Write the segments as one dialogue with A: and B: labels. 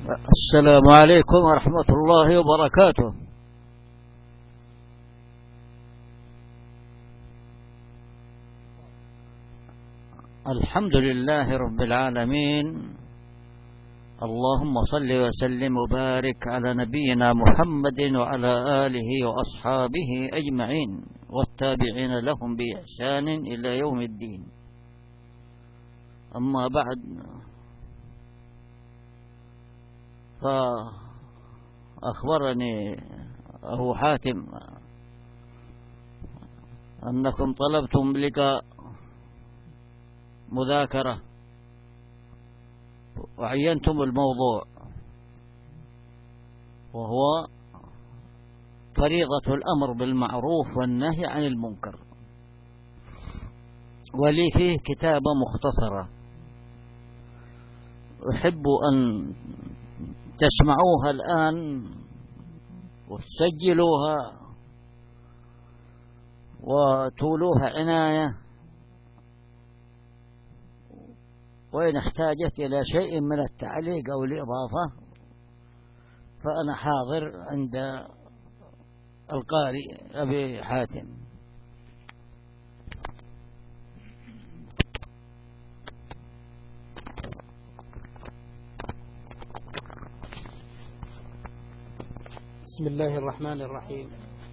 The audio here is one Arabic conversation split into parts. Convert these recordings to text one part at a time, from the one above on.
A: السلام عليكم ورحمة الله وبركاته. الحمد لله رب العالمين، اللهم صل وسلم وبارك على نبينا محمد وعلى آله وأصحابه أجمعين والتابعين لهم بإحسان إلى يوم الدين. أما بعد، فأخبرني أبو حاتم أنكم طلبتم لقاء مذاكرة وعينتم الموضوع، وهو فريضة الأمر بالمعروف والنهي عن المنكر، ولي فيه كتابة مختصرة أحب أن تسمعوها الآن وتسجلوها وتولوها عناية، وإن احتاجت إلى شيء من التعليق أو الإضافة فأنا حاضر عند القارئ أبي حاتم.
B: بسم الله الرحمن الرحيم.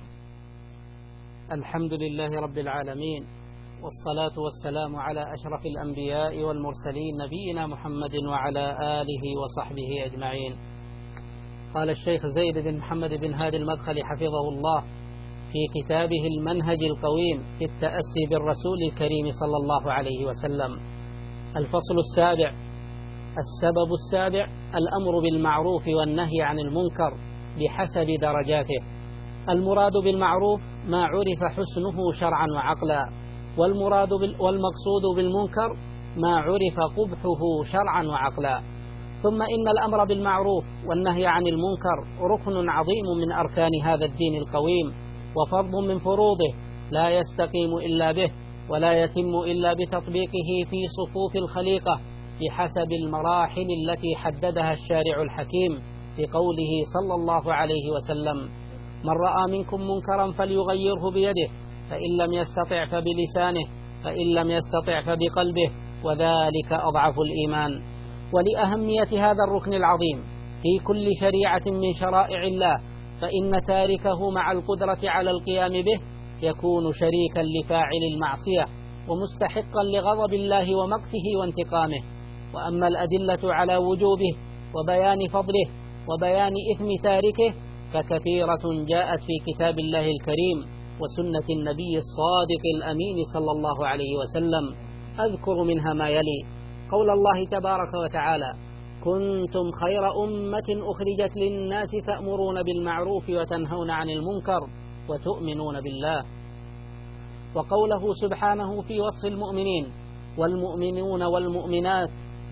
B: الحمد لله رب العالمين، والصلاة والسلام على أشرف الأنبياء والمرسلين نبينا محمد وعلى آله وصحبه أجمعين. قال الشيخ زيد بن محمد بن هادي المدخلي حفظه الله في كتابه المنهج القويم في التأسي بالرسول الكريم صلى الله عليه وسلم: الفصل السابع، السبب السابع، الأمر بالمعروف والنهي عن المنكر بحسب درجاته. المراد بالمعروف ما عرف حسنه شرعا وعقلا، والمقصود بالمنكر ما عرف قبحه شرعا وعقلا. ثم إن الأمر بالمعروف والنهي عن المنكر ركن عظيم من أركان هذا الدين القويم، وفرض من فروضه لا يستقيم إلا به، ولا يتم إلا بتطبيقه في صفوف الخليقة بحسب المراحل التي حددها الشارع الحكيم بقوله صلى الله عليه وسلم: من رأى منكم منكرا فليغيره بيده، فإن لم يستطع فبلسانه، فإن لم يستطع فبقلبه، وذلك أضعف الإيمان. ولأهمية هذا الركن العظيم في كل شريعة من شرائع الله، فإن تاركه مع القدرة على القيام به يكون شريكا لفاعل المعصية ومستحقا لغضب الله ومقته وانتقامه. وأما الأدلة على وجوبه وبيان فضله وبيان إثم تاركه فكثيرة جاءت في كتاب الله الكريم وسنة النبي الصادق الأمين صلى الله عليه وسلم. أذكر منها ما يلي: قول الله تبارك وتعالى: كنتم خير أمة أخرجت للناس تأمرون بالمعروف وتنهون عن المنكر وتؤمنون بالله. وقوله سبحانه في وصف المؤمنين: والمؤمنون والمؤمنات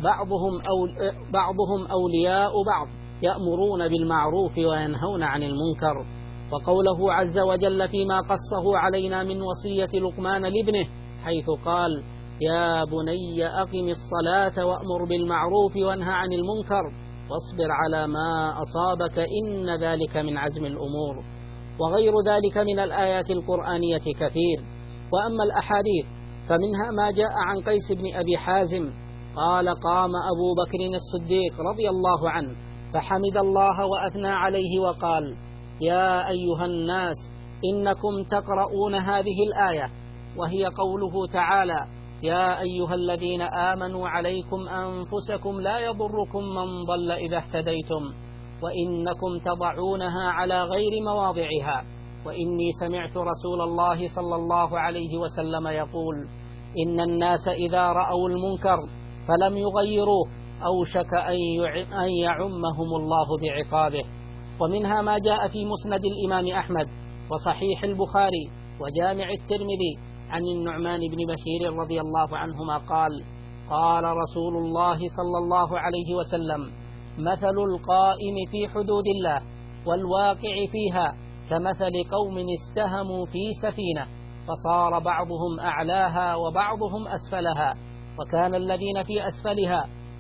B: بعضهم أولياء بعض يأمرون بالمعروف وينهون عن المنكر. وقوله عز وجل فيما قصه علينا من وصية لقمان لابنه حيث قال: يا بني أقم الصلاة وأمر بالمعروف وانهى عن المنكر واصبر على ما أصابك إن ذلك من عزم الأمور. وغير ذلك من الآيات القرآنية كثير. وأما الأحاديث فمنها ما جاء عن قيس بن أبي حازم قال: قام أبو بكر الصديق رضي الله عنه فحمد الله وأثنى عليه وقال: يا أيها الناس إنكم تقرؤون هذه الآية، وهي قوله تعالى: يا أيها الذين آمنوا عليكم أنفسكم لا يضركم من ضل إذا اهتديتم، وإنكم تضعونها على غير مواضعها، وإني سمعت رسول الله صلى الله عليه وسلم يقول: إن الناس إذا رأوا المنكر فلم يغيروه أوشك أن يعمهم الله بعقابه. ومنها ما جاء في مسند الإمام أحمد وصحيح البخاري وجامع الترمذي عن النعمان بن بشير رضي الله عنهما قال: قال رسول الله صلى الله عليه وسلم: مثل القائم في حدود الله والواقع فيها كمثل قوم استهموا في سفينة فصار بعضهم أعلاها وبعضهم أسفلها، وكان الذين في أسفلها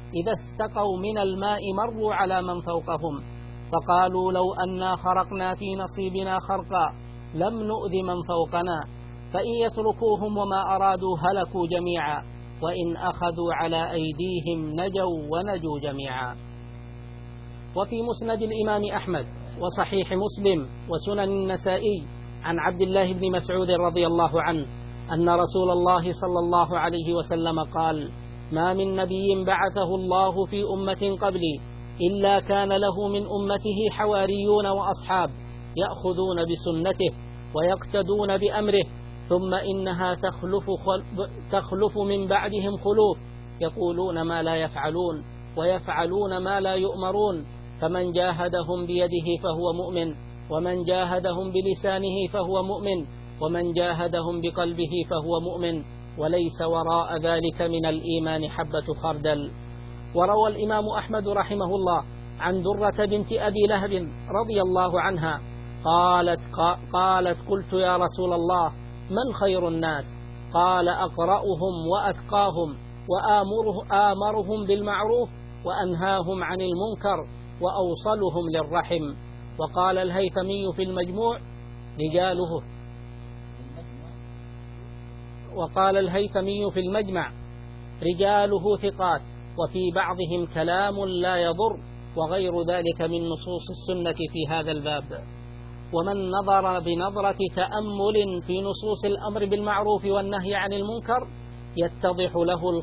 B: إذا استقوا من الماء مروا على من فوقهم فقالوا لو أنا خرقنا في نصيبنا خرقا لم نؤذ من فوقنا فإن يتركوهم وما أرادوا هلكوا جميعا وإن أخذوا على أيديهم نجوا ونجوا جميعا. وفي مسند الإمام أحمد وصحيح مسلم وسنن النسائي عن عبد الله بن مسعود رضي الله عنه أن رسول الله صلى الله عليه وسلم قال: ما من نبي بعثه الله في أمة قبلي إلا كان له من أمته حواريون وأصحاب يأخذون بسنته ويقتدون بأمره ثم إنها تخلف من بعدهم خلوف يقولون ما لا يفعلون ويفعلون ما لا يؤمرون فمن جاهدهم بيده فهو مؤمن ومن جاهدهم بلسانه فهو مؤمن ومن جاهدهم بقلبه فهو مؤمن وليس وراء ذلك من الإيمان حبة خردل. وروى الإمام أحمد رحمه الله عن درة بنت أبي لهب رضي الله عنها قالت قلت يا رسول الله من خير الناس؟ قال أقرأهم وأتقاهم وآمرهم بالمعروف وأنهاهم عن المنكر وأوصلهم للرحم. وقال الهيثمي في المجموع رجاله ثقات وفي بعضهم كلام لا يضر وغير ذلك من نصوص السنة في هذا الباب. ومن نظر بنظرة تأمل في نصوص الأمر بالمعروف والنهي عن المنكر يتضح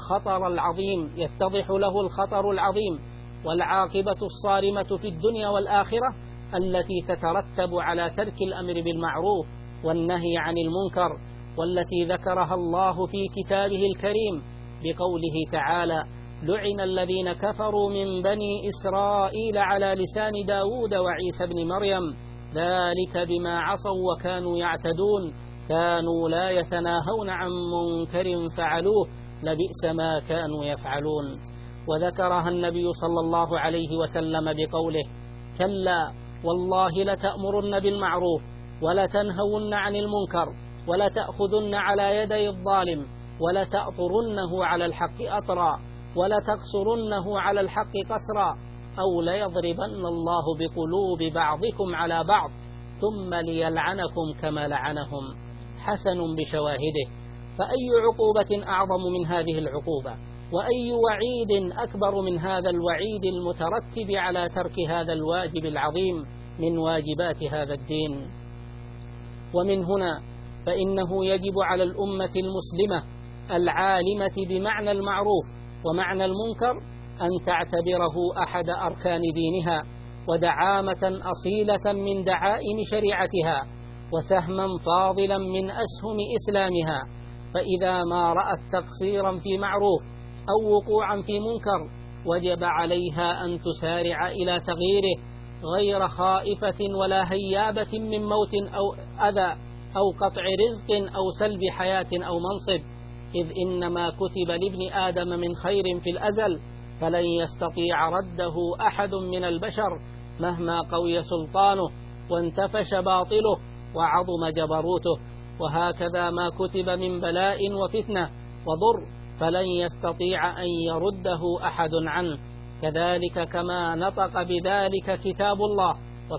B: له الخطر العظيم والعاقبة الصارمة في الدنيا والآخرة التي تترتب على ترك الأمر بالمعروف والنهي عن المنكر، والتي ذكرها الله في كتابه الكريم بقوله تعالى: لعن الذين كفروا من بني إسرائيل على لسان داود وعيسى بن مريم ذلك بما عصوا وكانوا يعتدون كانوا لا يتناهون عن منكر فعلوه لبئس ما كانوا يفعلون. وذكرها النبي صلى الله عليه وسلم بقوله: كلا والله لتأمرن بالمعروف ولتنهون عن المنكر ولتأخذن على يدي الظالم ولتأطرنه على الحق أطرا ولتقصرنه على الحق قصرا أو ليضربن الله بقلوب بعضكم على بعض ثم ليلعنكم كما لعنهم. حسن بشواهده. فأي عقوبة أعظم من هذه العقوبة؟ وأي وعيد أكبر من هذا الوعيد المترتب على ترك هذا الواجب العظيم من واجبات هذا الدين؟ ومن هنا فإنه يجب على الأمة المسلمة العالمة بمعنى المعروف ومعنى المنكر أن تعتبره أحد أركان دينها ودعامة أصيلة من دعائم شريعتها وسهما فاضلا من أسهم إسلامها. فإذا ما رأت تقصيرا في معروف أو وقوعا في منكر وجب عليها أن تسارع إلى تغييره غير خائفة ولا هيابة من موت أو أذى أو قطع رزق أو سلب حياة أو منصب، إذ إنما كتب لابن آدم من خير في الأزل فلن يستطيع رده أحد من البشر مهما قوي سلطانه وانتفش باطله وعظم جبروته. وهكذا ما كتب من بلاء وفتنة وضر فلن يستطيع أن يرده أحد عنه. كذلك كما نطق بذلك كتاب الله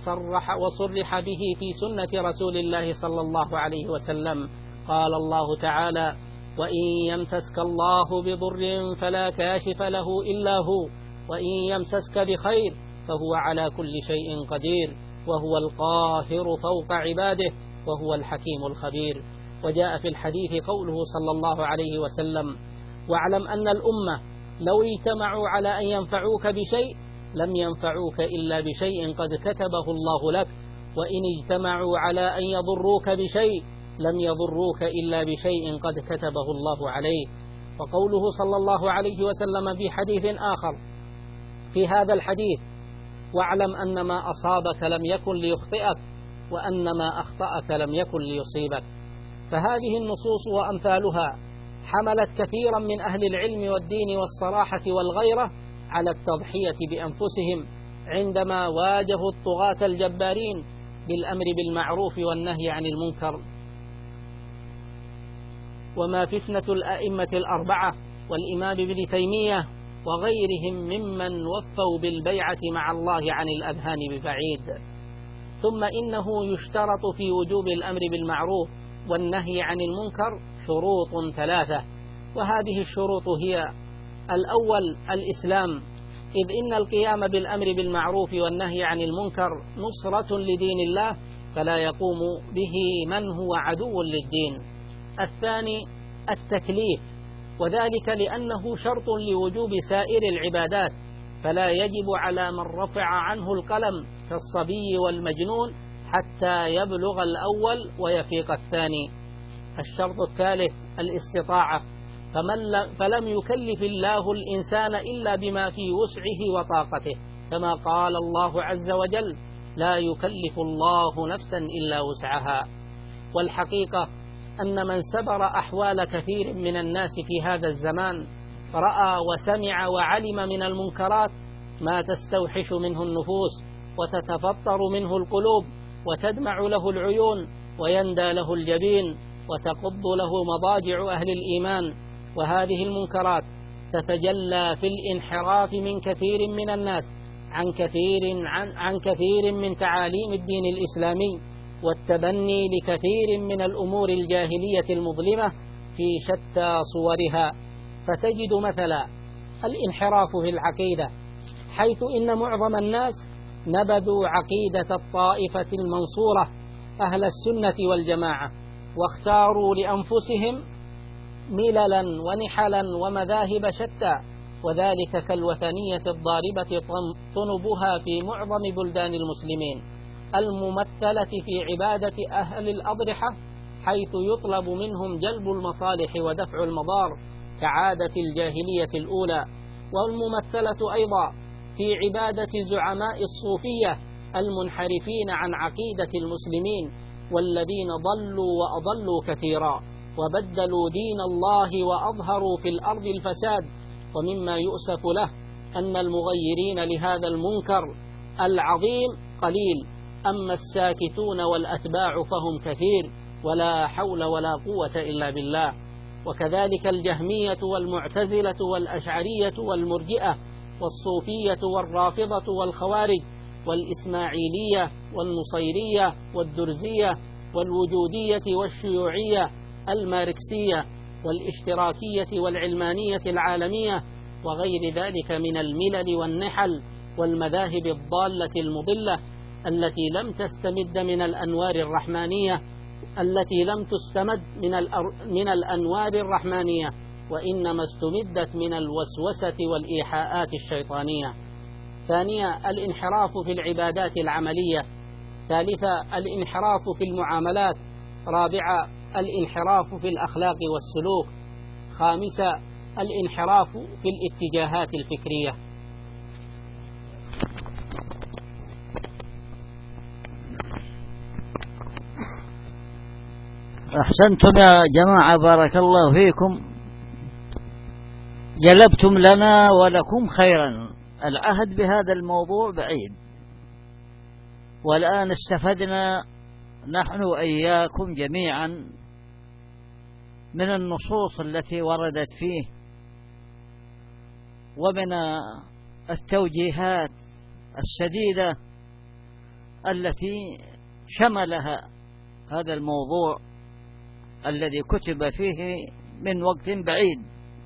B: وصرح به في سنة رسول الله صلى الله عليه وسلم. قال الله تعالى: وإن يمسسك الله بضر فلا كاشف له إلا هو وإن يمسسك بخير فهو على كل شيء قدير وهو القاهر فوق عباده وهو الحكيم الخبير. وجاء في الحديث قوله صلى الله عليه وسلم: واعلم أن الأمة لو اجتمعوا على أن ينفعوك بشيء لم ينفعوك إلا بشيء قد كتبه الله لك وإن اجتمعوا على أن يضروك بشيء لم يضروك إلا بشيء قد كتبه الله عليك. وقوله صلى الله عليه وسلم في حديث آخر في هذا الحديث: واعلم أن ما أصابك لم يكن ليخطئك وأن ما أخطأك لم يكن ليصيبك. فهذه النصوص وأمثالها حملت كثيرا من أهل العلم والدين والصراحة والغيرة على التضحية بأنفسهم عندما واجهوا الطغاة الجبارين بالأمر بالمعروف والنهي عن المنكر. وما فتنة الأئمة الأربعة والإمام ابن تيمية وغيرهم ممن وفوا بالبيعة مع الله عن الأذهان ببعيد. ثم إنه يشترط في وجوب الأمر بالمعروف والنهي عن المنكر شروط 3، وهذه الشروط هي: الأول الإسلام، إذ إن القيام بالأمر بالمعروف والنهي عن المنكر نصرة لدين الله، فلا يقوم به من هو عدو للدين. الثاني التكليف، وذلك لأنه شرط لوجوب سائر العبادات، فلا يجب على من رفع عنه القلم كالصبي والمجنون حتى يبلغ الأول ويفيق الثاني. الشرط الثالث الاستطاعة، فلم يكلف الله الإنسان إلا بما في وسعه وطاقته، كما قال الله عز وجل: لا يكلف الله نفسا إلا وسعها. والحقيقة أن من سبر أحوال كثير من الناس في هذا الزمان رأى وسمع وعلم من المنكرات ما تستوحش منه النفوس وتتفطر منه القلوب وتدمع له العيون ويندى له الجبين وتقض له مضاجع أهل الإيمان. وهذه المنكرات تتجلى في الانحراف من كثير من الناس عن كثير من تعاليم الدين الإسلامي، والتبني لكثير من الأمور الجاهلية المظلمة في شتى صورها. فتجد مثلا الانحراف في العقيدة، حيث إن معظم الناس نبذوا عقيدة الطائفة المنصورة أهل السنة والجماعة، واختاروا لأنفسهم مللا ونحلا ومذاهب شتى، وذلك كالوثنية الضاربة طنبها في معظم بلدان المسلمين الممثلة في عبادة أهل الأضرحة، حيث يطلب منهم جلب المصالح ودفع المضار كعادة الجاهلية الأولى، والممثلة أيضا في عبادة زعماء الصوفية المنحرفين عن عقيدة المسلمين، والذين ضلوا وأضلوا كثيرا وبدلوا دين الله وأظهروا في الأرض الفساد. ومما يؤسف له أن المغيرين لهذا المنكر العظيم قليل، أما الساكتون والأتباع فهم كثير، ولا حول ولا قوة إلا بالله. وكذلك الجهمية والمعتزلة والأشعرية والمرجئة والصوفية والرافضة والخوارج والإسماعيلية والنصيرية والدرزية والوجودية والشيوعية الماركسية والاشتراكية والعلمانية العالمية وغير ذلك من الملل والنحل والمذاهب الضالة المضلة التي لم تستمد من الأنوار الرحمانية من الأنوار الرحمانية، وإنما استمدت من الوسوسة والإيحاءات الشيطانية. ثانيا الانحراف في العبادات العملية. ثالثا الانحراف في المعاملات. رابعا الانحراف في الأخلاق والسلوك. خامسا الانحراف في الاتجاهات الفكرية.
A: أحسنتم يا جماعة، بارك الله فيكم، جلبتم لنا ولكم خيرا. العهد بهذا الموضوع بعيد، والآن استفدنا نحن وإياكم جميعا من النصوص التي وردت فيه ومن التوجيهات السديدة التي شملها هذا الموضوع الذي كتب فيه من وقت بعيد.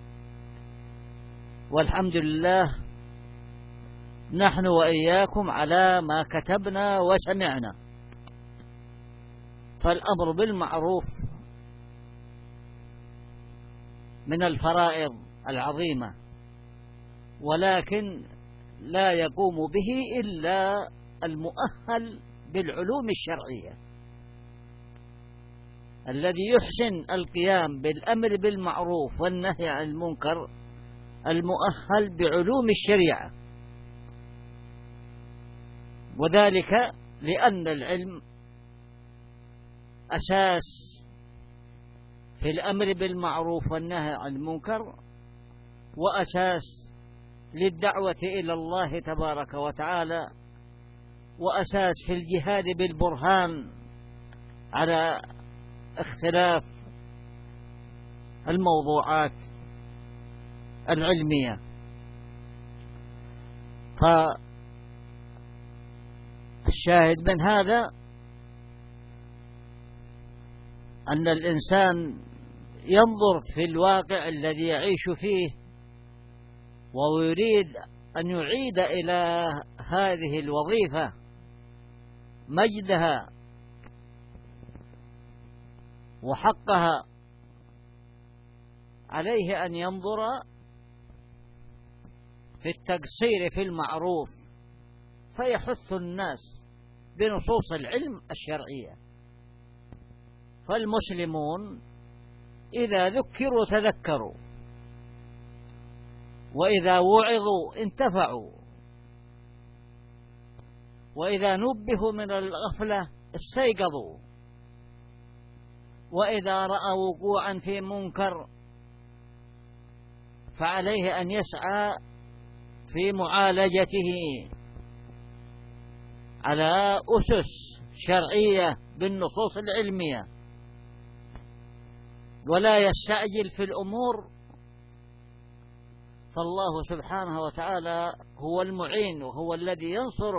A: والحمد لله نحن وإياكم على ما كتبنا وسمعنا. فالأمر بالمعروف من الفرائض العظيمة، ولكن لا يقوم به إلا المؤهل بالعلوم الشرعية، الذي يحسن القيام بالأمر بالمعروف والنهي عن المنكر المؤهل بعلوم الشريعة، وذلك لأن العلم أساس في الأمر بالمعروف والنهي عن المنكر، وأساس للدعوة إلى الله تبارك وتعالى، وأساس في الجهاد بالبرهان على اختلاف الموضوعات العلمية. فالشاهد من هذا أن الإنسان ينظر في الواقع الذي يعيش فيه ويريد أن يعيد إلى هذه الوظيفة مجدها وحقها. عليه أن ينظر في التقصير في المعروف فيحث الناس بنصوص العلم الشرعية. فالمسلمون إذا ذكروا تذكروا، وإذا وعظوا انتفعوا، وإذا نبهوا من الغفلة استيقظوا، وإذا رأوا وقوعا في منكر فعليه أن يسعى في معالجته على أسس شرعية بالنصوص العلمية، ولا يستعجل في الأمور. فالله سبحانه وتعالى هو المعين، وهو الذي ينصر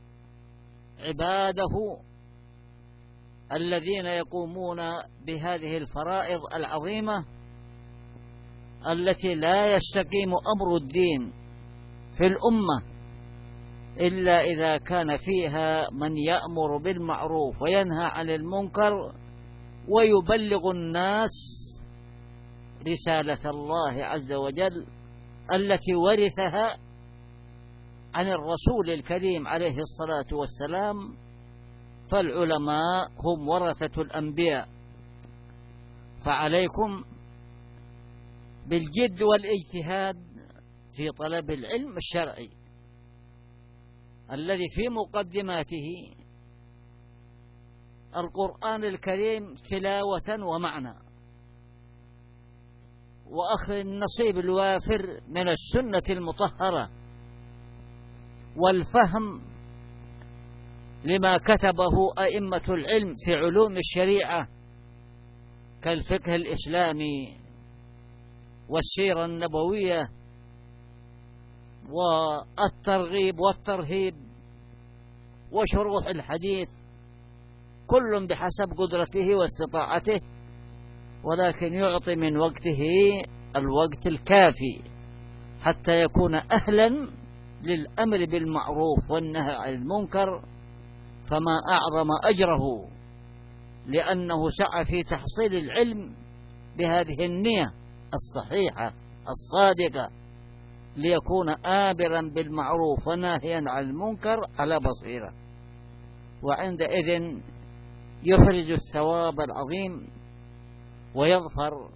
A: عباده الذين يقومون بهذه الفرائض العظيمة التي لا يستقيم أمر الدين في الأمة إلا إذا كان فيها من يأمر بالمعروف وينهى عن المنكر ويبلغ الناس رسالة الله عز وجل التي ورثها عن الرسول الكريم عليه الصلاة والسلام. فالعلماء هم ورثة الأنبياء، فعليكم بالجد والاجتهاد في طلب العلم الشرعي الذي في مقدماته القرآن الكريم تلاوة ومعنى، وأخذ النصيب الوافر من السنة المطهرة، والفهم لما كتبه أئمة العلم في علوم الشريعة كالفقه الإسلامي والسيرة النبوية والترغيب والترهيب وشروح الحديث، كل بحسب قدرته واستطاعته، ولكن يعطي من وقته الوقت الكافي حتى يكون أهلا للأمر بالمعروف والنهي عن المنكر. فما أعظم أجره لأنه سعى في تحصيل العلم بهذه النية الصحيحة الصادقة ليكون آمرا بالمعروف وناهيا عن المنكر على بصيرة، وعندئذ يخرج الثواب العظيم ويظفر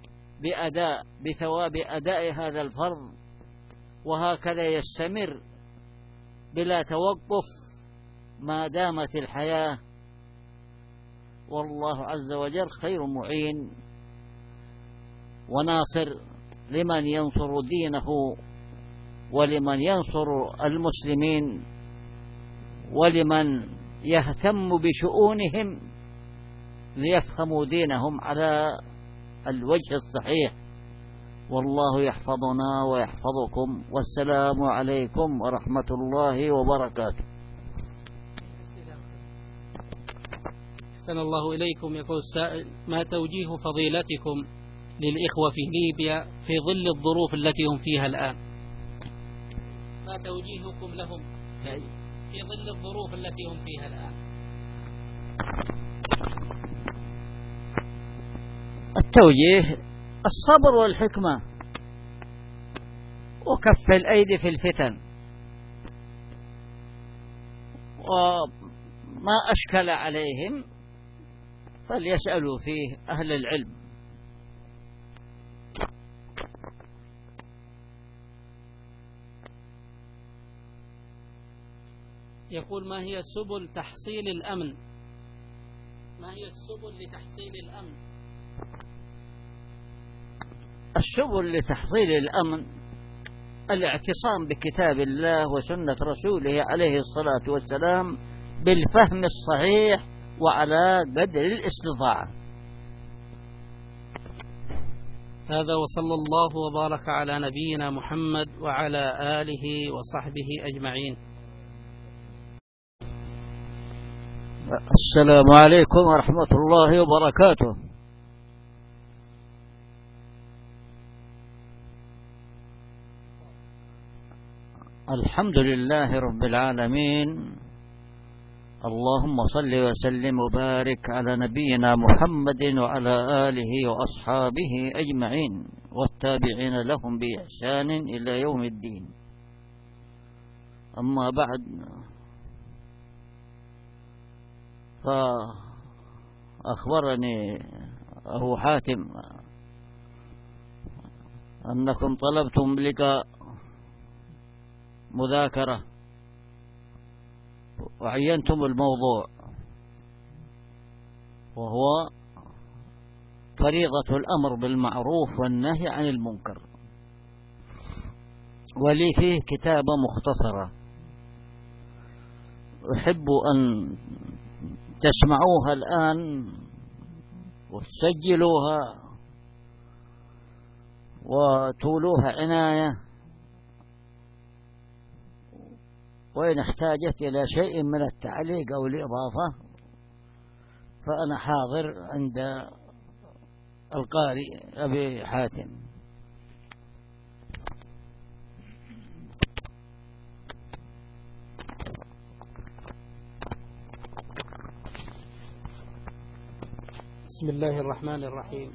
A: بثواب أداء هذا الفرض، وهكذا يستمر بلا توقف ما دامت الحياة. والله عز وجل خير معين وناصر لمن ينصر دينه ولمن ينصر المسلمين ولمن يهتم بشؤونهم ليفهموا دينهم على الوجه الصحيح. والله يحفظنا ويحفظكم، والسلام عليكم ورحمة الله وبركاته.
B: أحسن الله إليكم. يقول السائل: ما توجيه فضيلتكم للإخوة في ليبيا في ظل الظروف التي هم فيها الآن؟ ما توجيهكم لهم في ظل الظروف التي هم فيها الآن؟
A: التوجيه الصبر والحكمة وكف الأيدي في الفتن، وما أشكل عليهم فليسألوا فيه أهل العلم.
B: يقول: ما هي سبل تحصيل الأمن؟ ما هي السبل لتحصيل الأمن؟
A: السبل لتحصيل الأمن الاعتصام بكتاب الله وسنة رسوله عليه الصلاة والسلام بالفهم الصحيح وعلى قدر الاستطاعة.
B: هذا، وصلى الله وبارك على نبينا محمد وعلى آله وصحبه أجمعين.
A: السلام عليكم ورحمة الله وبركاته. الحمد لله رب العالمين، اللهم صل وسلم وبارك على نبينا محمد وعلى آله وأصحابه أجمعين والتابعين لهم بإحسان إلى يوم الدين. أما بعد، فأخبرني أبو حاتم أنكم طلبتم لقاء مذاكرة وعينتم الموضوع، وهو فريضة الأمر بالمعروف والنهي عن المنكر، ولي فيه كتابة مختصرة أحب أن تسمعوها الآن وتسجلوها وتولوها عناية، وإن احتاجت إلى شيء من التعليق أو الإضافة فأنا حاضر عند القارئ أبي حاتم.
B: بسم الله الرحمن الرحيم.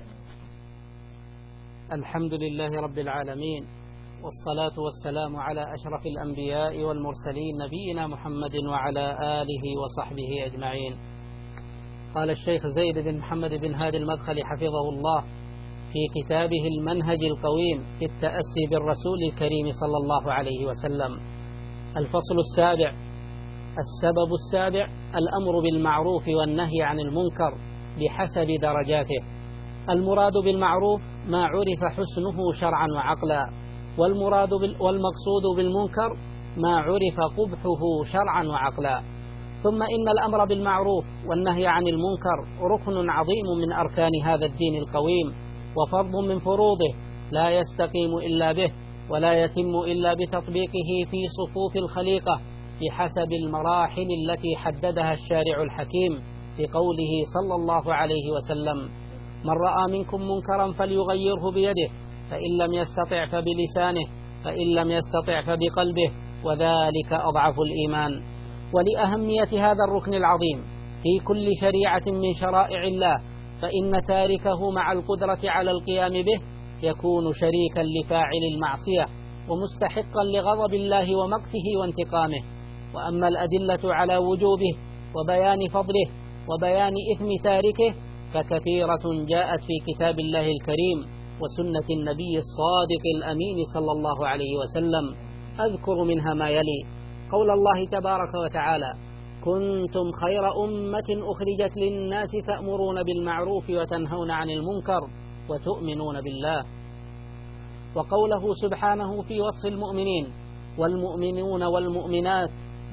B: الحمد لله رب العالمين، والصلاة والسلام على أشرف الأنبياء والمرسلين نبينا محمد وعلى آله وصحبه أجمعين. قال الشيخ زيد بن محمد بن هادي المدخلي حفظه الله في كتابه المنهج القويم في التأسي بالرسول الكريم صلى الله عليه وسلم: الفصل السابع. السبب السابع: الأمر بالمعروف والنهي عن المنكر بحسب درجاته. المراد بالمعروف ما عرف حسنه شرعا وعقلا، والمقصود بالمنكر ما عرف قبحه شرعا وعقلا. ثم إن الأمر بالمعروف والنهي عن المنكر ركن عظيم من أركان هذا الدين القويم، وفرض من فروضه لا يستقيم إلا به، ولا يتم إلا بتطبيقه في صفوف الخليقة بحسب المراحل التي حددها الشارع الحكيم بقوله صلى الله عليه وسلم: من رأى منكم منكرا فليغيره بيده، فإن لم يستطع فبلسانه، فإن لم يستطع فبقلبه، وذلك أضعف الإيمان. ولأهمية هذا الركن العظيم في كل شريعة من شرائع الله، فإن تاركه مع القدرة على القيام به يكون شريكا لفاعل المعصية ومستحقا لغضب الله ومقته وانتقامه. وأما الأدلة على وجوبه وبيان فضله وبيان إثم تاركه فكثيرة جاءت في كتاب الله الكريم وسنة النبي الصادق الأمين صلى الله عليه وسلم. أذكر منها ما يلي: قول الله تبارك وتعالى: كنتم خير أمة أخرجت للناس تأمرون بالمعروف وتنهون عن المنكر وتؤمنون بالله. وقوله سبحانه في وصف المؤمنين: والمؤمنون والمؤمنات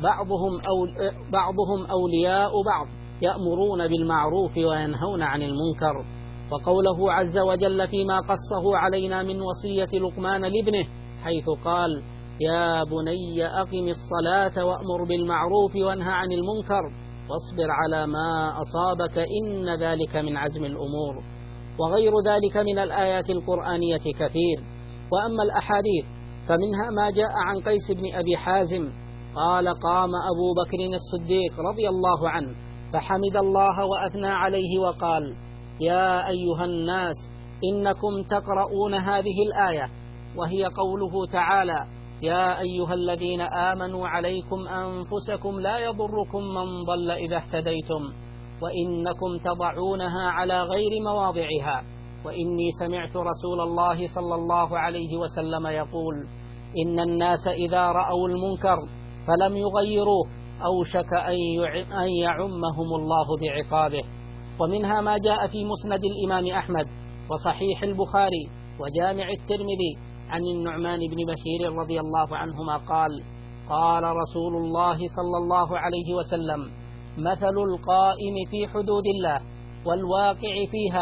B: بعضهم أولياء بعض يأمرون بالمعروف وينهون عن المنكر. وقوله عز وجل فيما قصه علينا من وصية لقمان لابنه حيث قال: يا بني أقم الصلاة وأمر بالمعروف وانهى عن المنكر واصبر على ما أصابك إن ذلك من عزم الأمور. وغير ذلك من الآيات القرآنية كثير. وأما الأحاديث فمنها ما جاء عن قيس بن أبي حازم قال: قام أبو بكر الصديق رضي الله عنه فحمد الله وأثنى عليه وقال: يا أيها الناس إنكم تقرؤون هذه الآية، وهي قوله تعالى: يا أيها الذين آمنوا عليكم أنفسكم لا يضركم من ضل إذا اهتديتم، وإنكم تضعونها على غير مواضعها، وإني سمعت رسول الله صلى الله عليه وسلم يقول: إن الناس إذا رأوا المنكر فلم يغيروه أوشك أن يعمهم الله بعقابه. ومنها ما جاء في مسند الإمام أحمد وصحيح البخاري وجامع الترمذي عن النعمان بن بشير رضي الله عنهما قال: قال رسول الله صلى الله عليه وسلم: مثل القائم في حدود الله والواقع فيها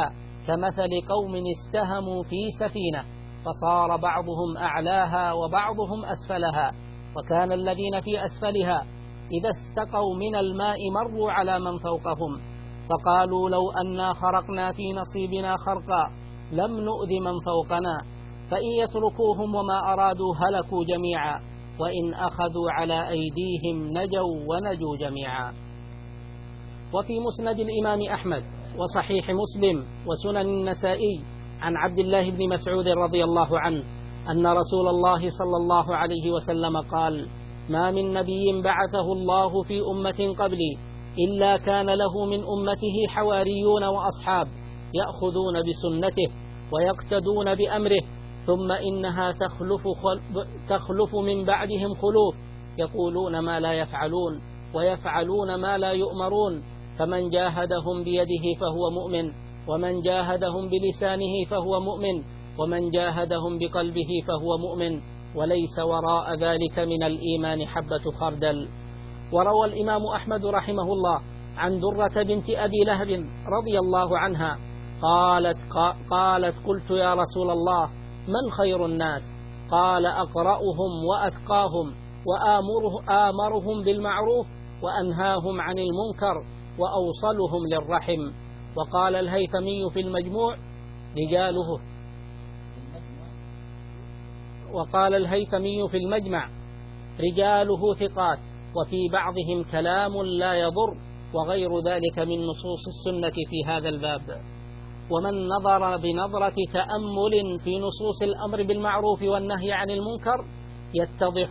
B: كمثل قوم استهموا في سفينة فصار بعضهم أعلاها وبعضهم أسفلها، وكان الذين في أسفلها إذا استقوا من الماء مروا على من فوقهم فقالوا لو أنا خرقنا في نصيبنا خرقا لم نؤذ من فوقنا، فإن يتركوهم وما أرادوا هلكوا جميعا، وإن أخذوا على أيديهم نجوا ونجوا جميعا. وفي مسند الإمام أحمد وصحيح مسلم وسنن النسائي عن عبد الله بن مسعود رضي الله عنه أن رسول الله صلى الله عليه وسلم قال: ما من نبي بعثه الله في أمة قبلي إلا كان له من أمته حواريون وأصحاب يأخذون بسنته ويقتدون بأمره، ثم إنها تخلف من بعدهم خلوف يقولون ما لا يفعلون ويفعلون ما لا يؤمرون، فمن جاهدهم بيده فهو مؤمن، ومن جاهدهم بلسانه فهو مؤمن، ومن جاهدهم بقلبه فهو مؤمن، وليس وراء ذلك من الإيمان حبة خردل. وروى الإمام أحمد رحمه الله عن درة بنت أبي لهب رضي الله عنها قالت قلت يا رسول الله من خير الناس؟ قال أقرأهم وأتقاهم وآمرهم بالمعروف وأنهاهم عن المنكر وأوصلهم للرحم. وقال الهيثمي في المجمع رجاله ثقات، وفي بعضهم كلام لا يضر، وغير ذلك من نصوص السنة في هذا الباب. ومن نظر بنظرة تأمل في نصوص الأمر بالمعروف والنهي عن المنكر يتضح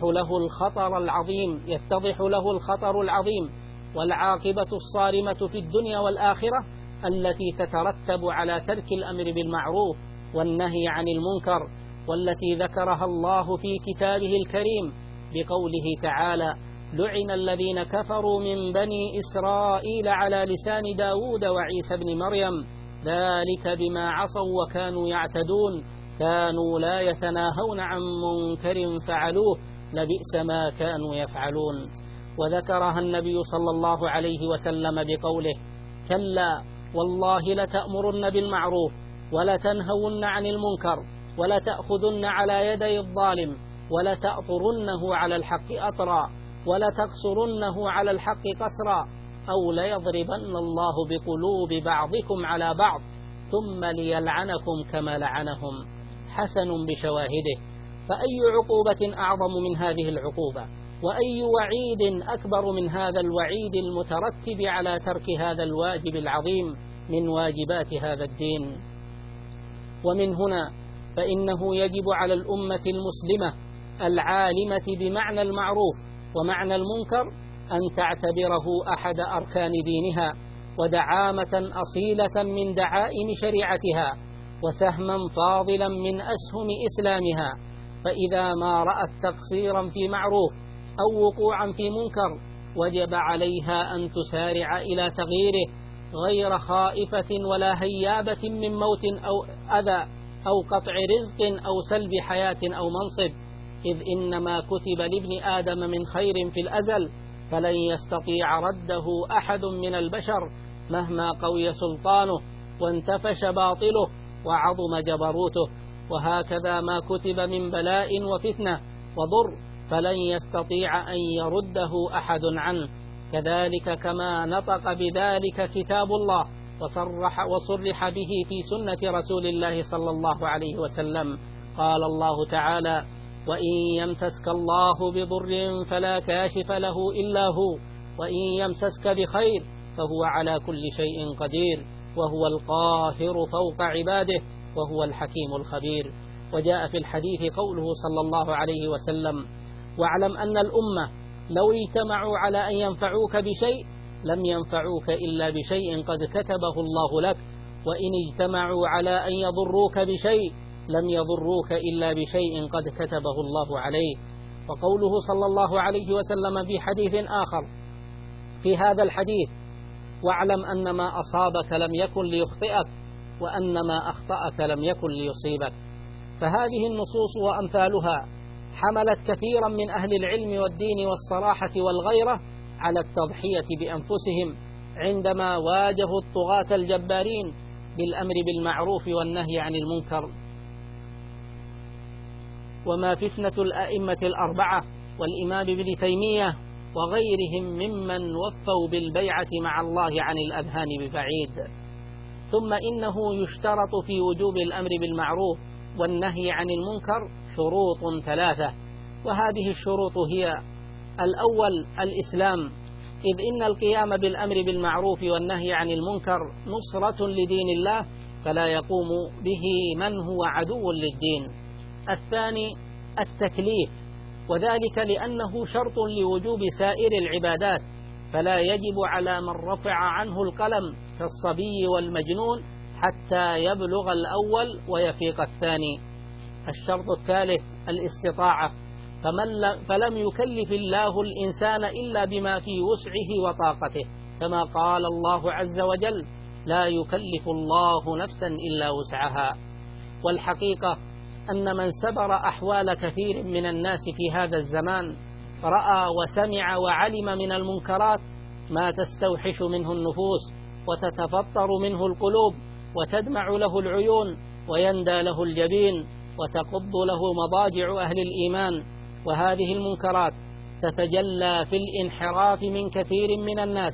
B: له الخطر العظيم والعاقبة الصارمة في الدنيا والآخرة التي تترتب على ترك الأمر بالمعروف والنهي عن المنكر، والتي ذكرها الله في كتابه الكريم بقوله تعالى: لعن الذين كفروا من بني إسرائيل على لسان داود وعيسى بن مريم ذلك بما عصوا وكانوا يعتدون كانوا لا يتناهون عن منكر فعلوه لبئس ما كانوا يفعلون. وذكرها النبي صلى الله عليه وسلم بقوله: كلا والله لتأمرن بالمعروف ولتنهون عن المنكر ولتأخذن على يدي الظالم ولتأطرنه على الحق أطرا ولتقصرنه على الحق قصرا أو ليضربن الله بقلوب بعضكم على بعض ثم ليلعنكم كما لعنهم. حسن بشواهده. فأي عقوبة أعظم من هذه العقوبة؟ وأي وعيد أكبر من هذا الوعيد المترتب على ترك هذا الواجب العظيم من واجبات هذا الدين؟ ومن هنا فإنه يجب على الأمة المسلمة العالمة بمعنى المعروف ومعنى المنكر أن تعتبره أحد أركان دينها ودعامة أصيلة من دعائم شريعتها وسهما فاضلا من أسهم إسلامها، فإذا ما رأت تقصيرا في معروف أو وقوعا في منكر وجب عليها أن تسارع إلى تغييره غير خائفة ولا هيابة من موت أو أذى أو قطع رزق أو سلب حياة أو منصب، إذ إنما كتب لابن آدم من خير في الأزل فلن يستطيع رده أحد من البشر مهما قوي سلطانه وانتفش باطله وعظم جبروته، وهكذا ما كتب من بلاء وفتنة وضر فلن يستطيع أن يرده أحد عنه، كذلك كما نطق بذلك كتاب الله وصرح به في سنة رسول الله صلى الله عليه وسلم. قال الله تعالى: وإن يمسسك الله بضر فلا كاشف له إلا هو وإن يمسسك بخير فهو على كل شيء قدير وهو القاهر فوق عباده وهو الحكيم الخبير. وجاء في الحديث قوله صلى الله عليه وسلم: واعلم أن الأمة لو اجتمعوا على أن ينفعوك بشيء لم ينفعوك إلا بشيء قد كتبه الله لك، وإن اجتمعوا على أن يضروك بشيء لم يضروك إلا بشيء قد كتبه الله عليك. وقوله صلى الله عليه وسلم في حديث آخر في هذا الحديث: واعلم أن ما أصابك لم يكن ليخطئك وأن ما أخطأك لم يكن ليصيبك. فهذه النصوص وأمثالها حملت كثيرا من أهل العلم والدين والصراحة والغيرة على التضحية بأنفسهم عندما واجهوا الطغاة الجبارين بالأمر بالمعروف والنهي عن المنكر. وما فتنة الأئمة الأربعة والإمام ابن تيمية وغيرهم ممن وفوا بالبيعة مع الله عن الأذهان ببعيد. ثم إنه يشترط في وجوب الأمر بالمعروف والنهي عن المنكر شروط ثلاثة، وهذه الشروط هي: الأول الإسلام، إذ إن القيام بالأمر بالمعروف والنهي عن المنكر نصرة لدين الله، فلا يقوم به من هو عدو للدين. الثاني التكليف، وذلك لأنه شرط لوجوب سائر العبادات، فلا يجب على من رفع عنه القلم كالصبي والمجنون حتى يبلغ الأول ويفيق الثاني. الشرط الثالث الاستطاعة، فلم يكلف الله الإنسان إلا بما في وسعه وطاقته، كما قال الله عز وجل: لا يكلف الله نفسا إلا وسعها. والحقيقة أن من سبر أحوال كثير من الناس في هذا الزمان رأى وسمع وعلم من المنكرات ما تستوحش منه النفوس وتتفطر منه القلوب وتدمع له العيون ويندى له الجبين وتقض له مضاجع أهل الإيمان. وهذه المنكرات تتجلى في الانحراف من كثير من الناس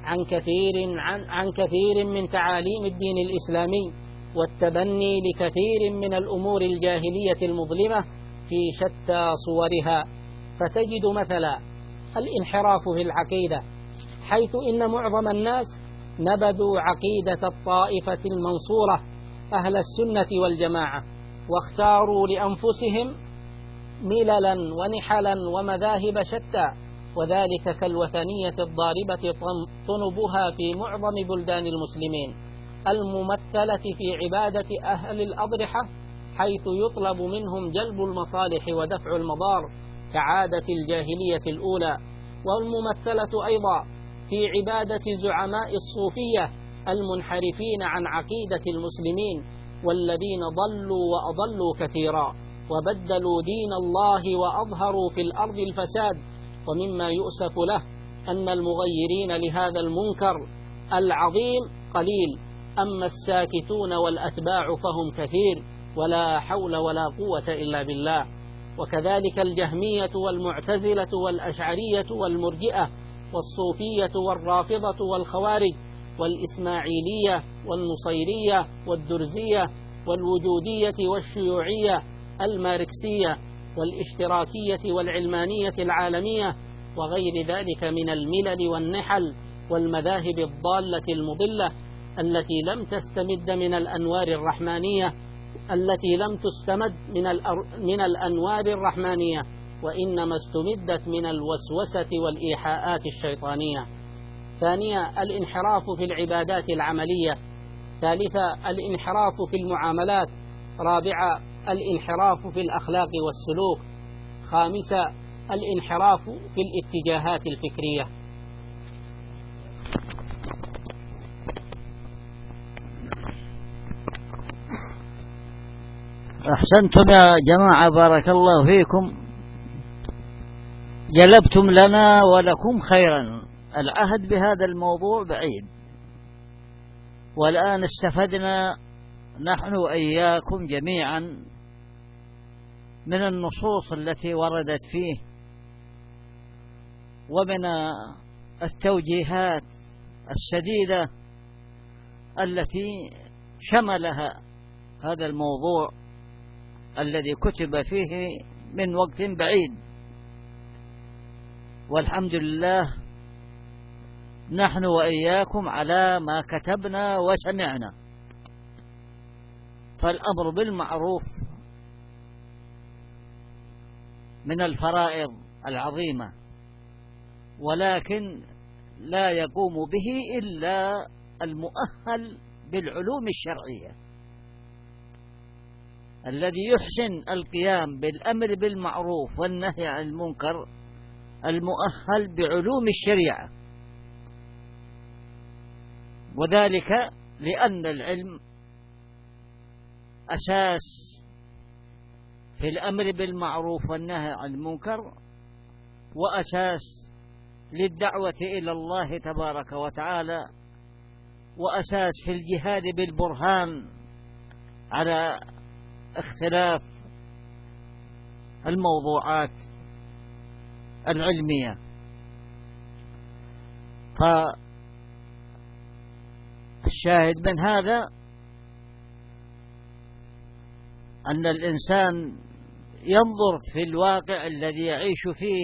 B: عن كثير من تعاليم الدين الإسلامي، والتبني لكثير من الأمور الجاهلية المظلمة في شتى صورها. فتجد مثلا الانحراف في العقيدة، حيث إن معظم الناس نبذوا عقيدة الطائفة المنصورة أهل السنة والجماعة، واختاروا لأنفسهم مللا ونحلا ومذاهب شتى، وذلك كالوثنية الضاربة طنبها في معظم بلدان المسلمين الممثلة في عبادة أهل الأضرحة، حيث يطلب منهم جلب المصالح ودفع المضار كعادة الجاهلية الأولى، والممثلة أيضا في عبادة زعماء الصوفية المنحرفين عن عقيدة المسلمين، والذين ضلوا وأضلوا كثيرا وبدلوا دين الله وأظهروا في الأرض الفساد. ومما يؤسف له أن المغيرين لهذا المنكر العظيم قليل، أما الساكتون والأتباع فهم كثير، ولا حول ولا قوة إلا بالله. وكذلك الجهمية والمعتزلة والأشعرية والمرجئة والصوفية والرافضة والخوارج والإسماعيلية والنصيرية والدرزية والوجودية والشيوعية الماركسية والاشتراكية والعلمانية العالمية وغير ذلك من الملل والنحل والمذاهب الضالة المضلة التي لم تستمد من الأنوار الرحمانية من الأنوار الرحمانية، وإنما استمدت من الوسوسة والإيحاءات الشيطانية. ثانيا الانحراف في العبادات العملية. ثالثا الانحراف في المعاملات. رابعا الانحراف في الأخلاق والسلوك. خامسا الانحراف في الاتجاهات الفكرية.
A: أحسنتم يا جماعة، بارك الله فيكم، جلبتم لنا ولكم خيرا. العهد بهذا الموضوع بعيد، والآن استفدنا نحن وإياكم جميعا من النصوص التي وردت فيه ومن التوجيهات السديدة التي شملها هذا الموضوع الذي كتب فيه من وقت بعيد. والحمد لله نحن وإياكم على ما كتبنا وسمعنا. فالأمر بالمعروف من الفرائض العظيمة، ولكن لا يقوم به إلا المؤهل بالعلوم الشرعية، الذي يحسن القيام بالأمر بالمعروف والنهي عن المنكر المؤهل بعلوم الشريعة، وذلك لأن العلم أساس في الأمر بالمعروف والنهي عن المنكر، وأساس للدعوة إلى الله تبارك وتعالى، وأساس في الجهاد بالبرهان على اختلاف الموضوعات العلمية. فالشاهد من هذا أن الإنسان ينظر في الواقع الذي يعيش فيه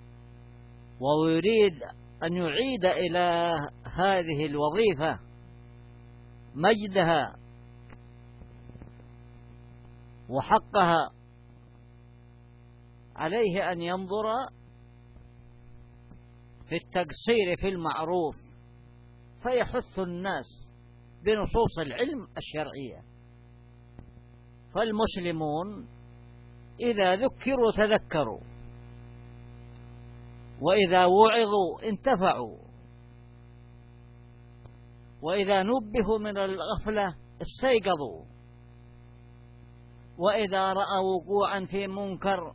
A: ويريد أن يعيد إلى هذه الوظيفة مجدها وحقها، عليه أن ينظر في التقصير في المعروف فيحث الناس بنصوص العلم الشرعية. فالمسلمون إذا ذكروا تذكروا، وإذا وعظوا انتفعوا، وإذا نبهوا من الغفلة استيقظوا، وإذا رأوا وقوعا في منكر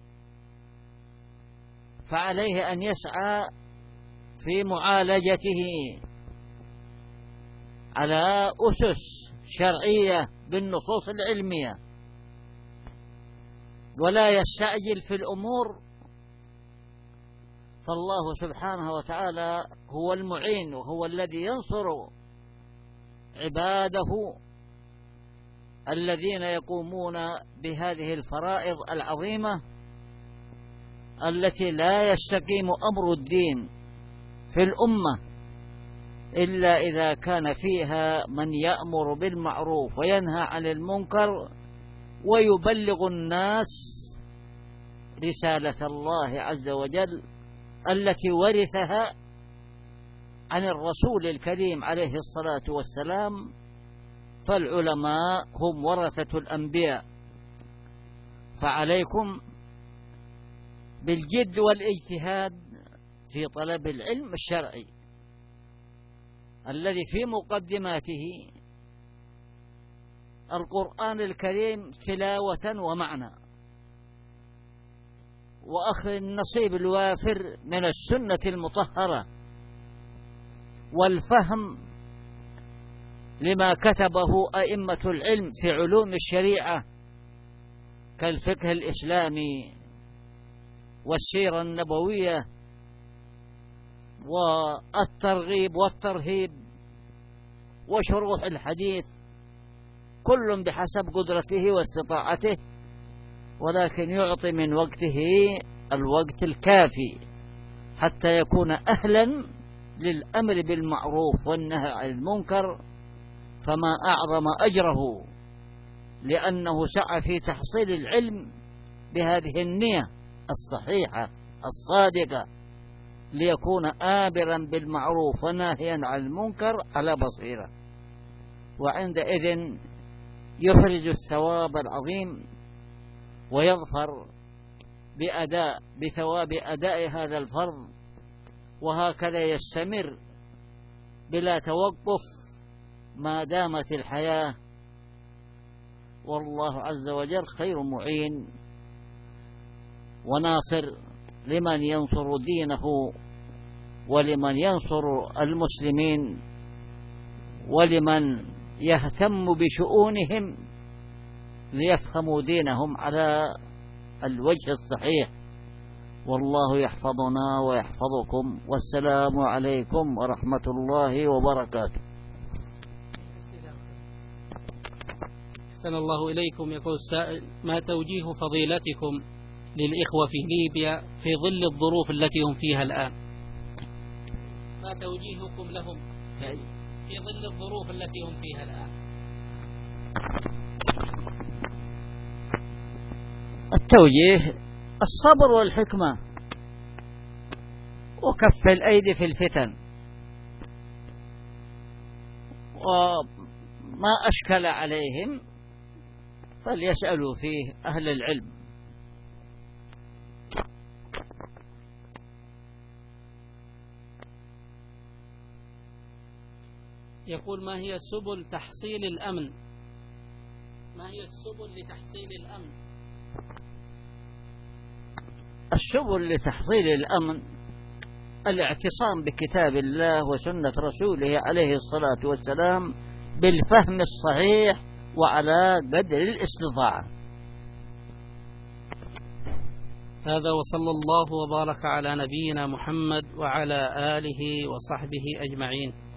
A: فعليه أن يسعى في معالجته على أسس شرعية بالنصوص العلمية، ولا يستعجل في الأمور. فالله سبحانه وتعالى هو المعين، وهو الذي ينصر عباده الذين يقومون بهذه الفرائض العظيمة التي لا يستقيم أمر الدين في الأمة إلا إذا كان فيها من يأمر بالمعروف وينهى عن المنكر ويبلغ الناس رسالة الله عز وجل التي ورثها عن الرسول الكريم عليه الصلاة والسلام. فالعلماء هم ورثة الأنبياء، فعليكم بالجد والاجتهاد في طلب العلم الشرعي الذي في مقدماته القرآن الكريم تلاوة ومعنى، وأخذ النصيب الوافر من السنة المطهرة، والفهم لما كتبه أئمة العلم في علوم الشريعة كالفقه الإسلامي والسيرة النبوية والترغيب والترهيب وشروح الحديث، كل بحسب قدرته واستطاعته، ولكن يعطي من وقته الوقت الكافي حتى يكون أهلا للأمر بالمعروف والنهي عن المنكر. فما أعظم أجره لأنه سعى في تحصيل العلم بهذه النية الصحيحة الصادقة ليكون آمرا بالمعروف وناهيا عن المنكر على بصيرة، وعندئذ يحرز الثواب العظيم ويظفر بثواب أداء هذا الفرض، وهكذا يستمر بلا توقف ما دامت الحياة. والله عز وجل خير معين وناصر لمن ينصر دينه ولمن ينصر المسلمين ولمن يهتم بشؤونهم ليفهموا دينهم على الوجه الصحيح. والله يحفظنا ويحفظكم، والسلام عليكم ورحمة الله وبركاته.
B: أحسن الله إليكم. يقول السائل: ما توجيه فضيلتكم للإخوة في ليبيا في ظل الظروف التي هم فيها الآن؟ ما توجيهكم لهم في ظل الظروف التي هم فيها الآن؟
A: التوجيه الصبر والحكمة وكف الأيدي في الفتن، وما أشكل عليهم فليسألوا فيه أهل العلم.
B: يقول: ما هي سبل تحصيل الأمن؟ ما هي السبل لتحصيل الأمن؟
A: السبل لتحصيل الأمن الاعتصام بكتاب الله وسنة رسوله عليه الصلاة والسلام بالفهم الصحيح وعلى قدر الاستطاعة.
B: هذا وصلى الله وبارك على نبينا محمد وعلى آله وصحبه أجمعين.